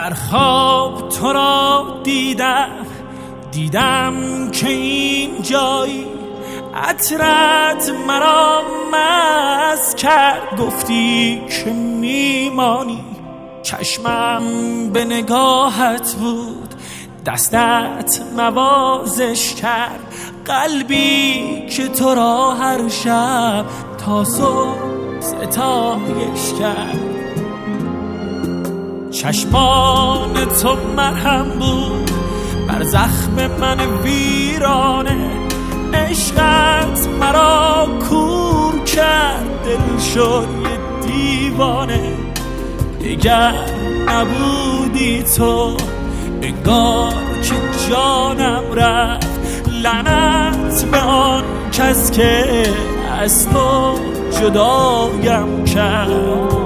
در خواب تو را دیدم که این جایی عطرت مرا مست کرد. گفتی که میمانی، چشمم به نگاهت بود، دستت نوازش کرد. قلبی که تو را هر شب تا صبح ستایش کرد. چشمان تو مرهم بود بر زخم من ویرانه، عشقت مرا کور کرد، دل شد یه دیوانه. دیگر نبودی تو، انگار که جانم رفت. لعنت به آن کس که از تو جدایم کرد.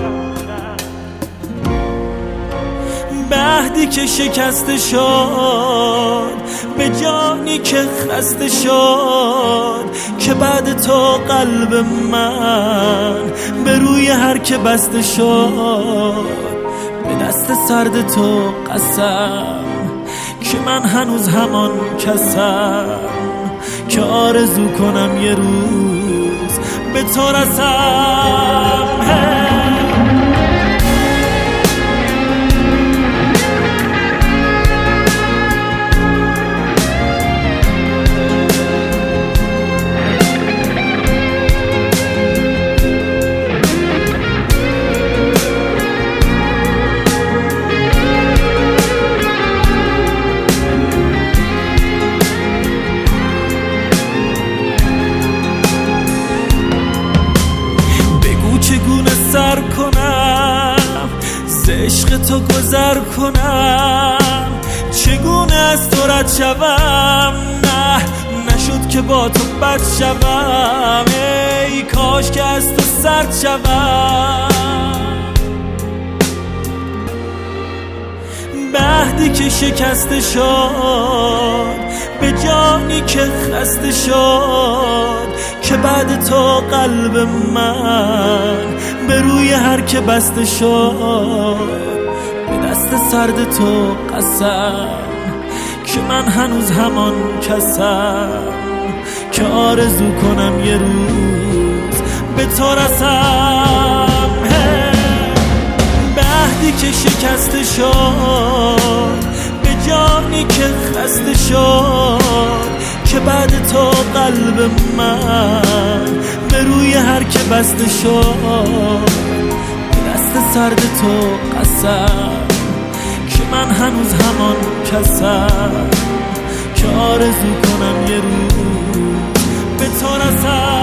عهدی که شکسته شد، به جانی که خسته شد، که بعد تو قلب من به روی هر که بسته شد. به دست سرد تو قسم که من هنوز همان کسم که آرزو کنم یه روز به تو رسم. چگونه سر کنم ز عشق تو گذر کنم، چگونه از تو رد شوم، نه نشد که با تو بد شوم. ای کاش که از تو سرد شوم. به عهدی که شکسته شد، به جانی که خسته شد، که بعد تو قلب من به روی هر که بسته شد. به دست سرد تو قسم که من هنوز همان کسم که آرزو کنم یه روز به تو رسم. به عهدی که شکسته شد، به جانی که خسته شد، که بعد تو قلب من به روی هر که بسته شد. به دست سرد تو قسم که من هنوز همان کسم که آرزو کنم یه روز به تو رسم.